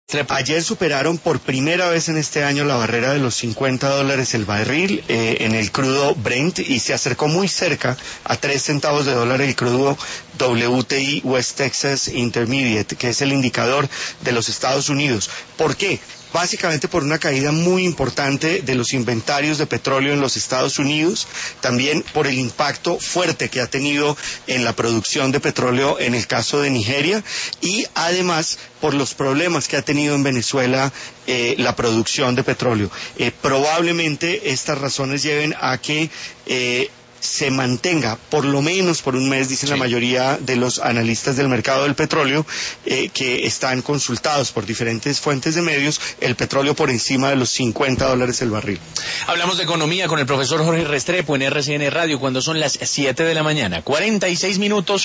Ayer superaron por primera vez en este año la barrera de los $50 el barril en el crudo Brent y se acercó muy cerca a 3 centavos de dólar el crudo WTI West Texas Intermediate, que es el indicador de los Estados Unidos. ¿Por qué? Básicamente por una caída muy importante de los inventarios de petróleo en los Estados Unidos, también por el impacto fuerte que ha tenido en la producción de petróleo en el caso de Nigeria y además por los problemas que ha tenido en Venezuela la producción de petróleo. Probablemente estas razones lleven a que se mantenga por lo menos por un mes, dicen la mayoría de los analistas del mercado del petróleo, que están consultados por diferentes fuentes de medios, el petróleo por encima de los $50 el barril. Hablamos de economía con el profesor Jorge Restrepo en RCN Radio cuando son las 7 de la mañana, 46 minutos.